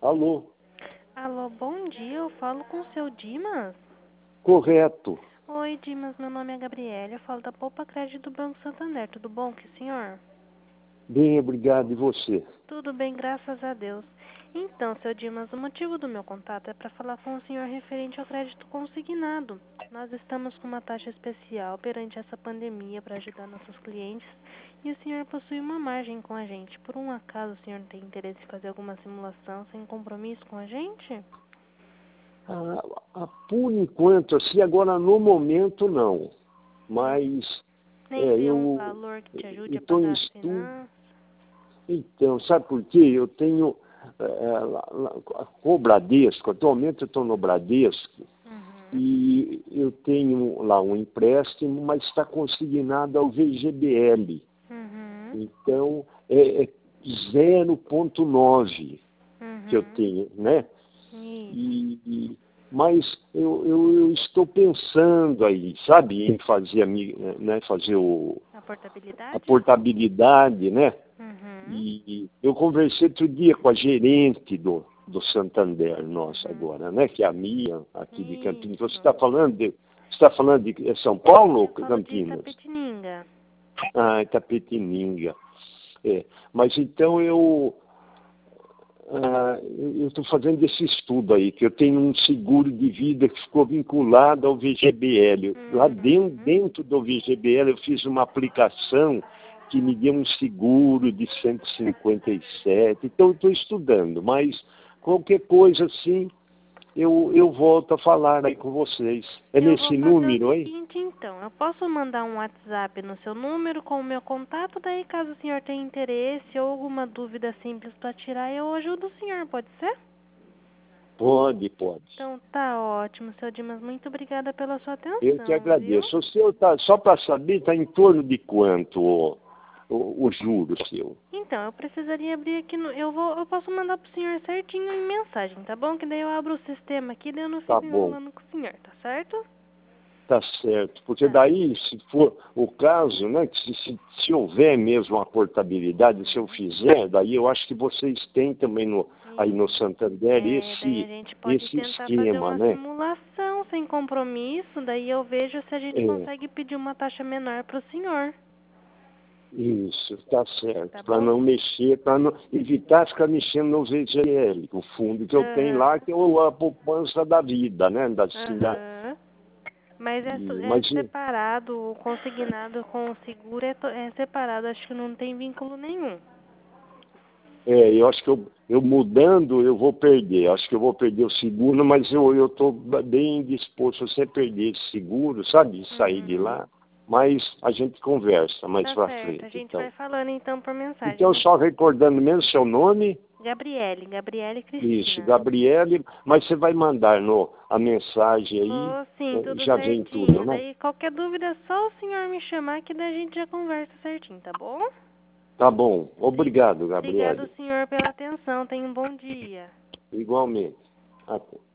Alô? Alô, bom dia, eu falo com o seu Dimas? Correto. Oi, Dimas, meu nome é Gabriela, eu falo da Poupa Crédito do Banco Santander, tudo bom com o senhor? Bem, obrigado. E você? Tudo bem, graças a Deus. Então, seu Dimas, o motivo do meu contato é para falar com o senhor referente ao crédito consignado. Nós estamos com uma taxa especial perante essa pandemia para ajudar nossos clientes e o senhor possui uma margem com a gente. Por um acaso o senhor tem interesse em fazer alguma simulação sem compromisso com a gente? Por enquanto, assim, agora no momento não. Mas Nem ver um eu valor que te ajude a estou em pagar as estudo. finanças? Então, sabe por quê? Eu tenho com o Bradesco, atualmente eu estou no Bradesco, e eu tenho lá um empréstimo, mas está consignado ao VGBL. Então, é 0,9 que eu tenho, né? Mas eu estou pensando aí, sabe, em fazer, fazer a portabilidade, né? E eu conversei outro dia com a gerente do Santander, nossa, agora, né? Que é a Mia, aqui de Campinas. Você está falando de São Paulo ou Campinas? Itapetininga. Itapetininga. Mas então eu estou fazendo esse estudo aí, que eu tenho um seguro de vida que ficou vinculado ao VGBL. Lá dentro do VGBL eu fiz uma aplicação que me deu um seguro de 157. Então eu estou estudando, mas qualquer coisa assim eu volto a falar aí com vocês. É nesse número aí? Então, eu posso mandar um WhatsApp no seu número com o meu contato, daí caso o senhor tenha interesse ou alguma dúvida simples para tirar, eu ajudo o senhor, pode ser? Pode. Então tá ótimo, seu Dimas, muito obrigada pela sua atenção. Eu te agradeço. Viu? O senhor só para saber, está em torno de quanto o juro seu? Então, eu precisaria abrir aqui eu posso mandar pro senhor certinho em mensagem, tá bom? Que daí eu abro o sistema aqui, daí eu não fico enrolando com o senhor, tá certo? Tá certo, porque daí, se for o caso, né, que se houver mesmo a portabilidade, se eu fizer, daí eu acho que vocês têm também aí no Santander esse esquema, fazer uma né? simulação sem compromisso, daí eu vejo se a gente consegue pedir uma taxa menor para o senhor. Isso, tá certo, para não mexer, para não evitar ficar mexendo no VGL, o fundo que eu tenho lá, que é a poupança da vida, né? Mas é separado, o consignado com o seguro é separado, acho que não tem vínculo nenhum. Eu acho que eu mudando, eu vou perder. Acho que eu vou perder o seguro, mas eu estou bem disposto a você perder esse seguro, sabe? Sair de lá. Mas a gente conversa mais pra frente. A gente vai falando então por mensagem. Então, só recordando mesmo seu nome. Gabriele Cristina. Isso, Gabriele, mas você vai mandar a mensagem aí, sim, tudo já certinho. vem tudo, né? Daí qualquer dúvida é só o senhor me chamar que daí a gente já conversa certinho, tá bom? Tá bom. Obrigado, Gabriele. Obrigado, senhor, pela atenção. Tenha um bom dia. Igualmente. Até.